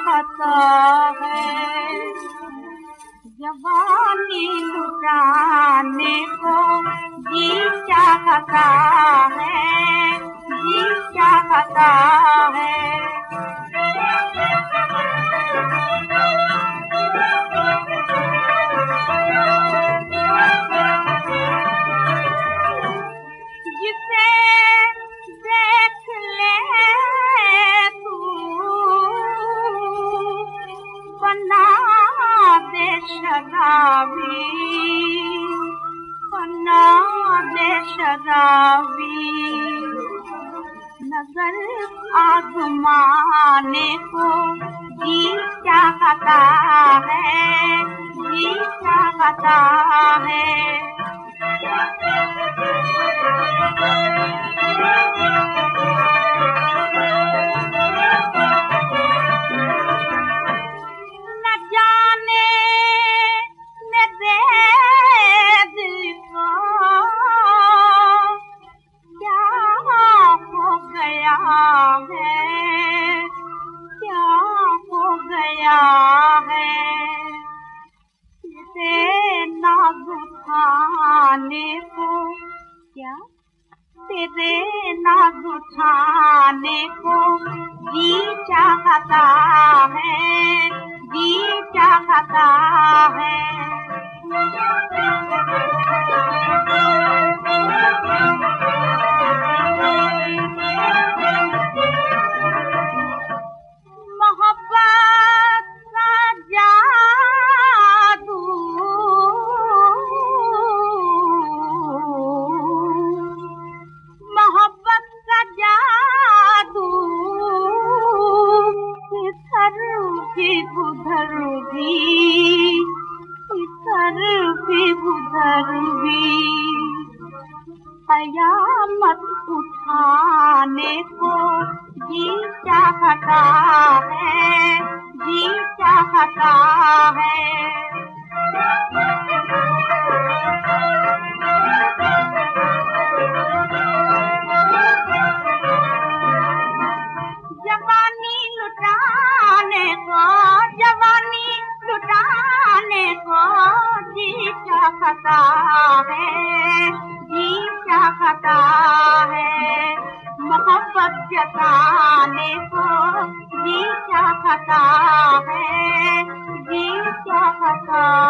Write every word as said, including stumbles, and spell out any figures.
चाहता है, जवानी लुटाने को जी चाहता है, जी चाहता है। जिसे देख ले तू बना दे शराबी, बना दे शराबी। नजर आजमाने को जी चाहता है, जी चाहता है। न जाने मेरे दिल को क्या हो गया है, क्या हो गया है। तेरे नाज़ उठाने को क्या, तेरे नाज़ उठाने को जी चाहता है, जी चाहता है। मोहब्बत का जादू मोहब्बत का जादू इधर भी उधर भी, इधर भी उधर भी। कयामत उठाने को जी चाहता है, जी चाहता है। जवानी लुटाने को, जवानी लुटाने को जी चाहता है, जी चाहता है। मोहब्बत जताने को जी चाहता है, जी चाहता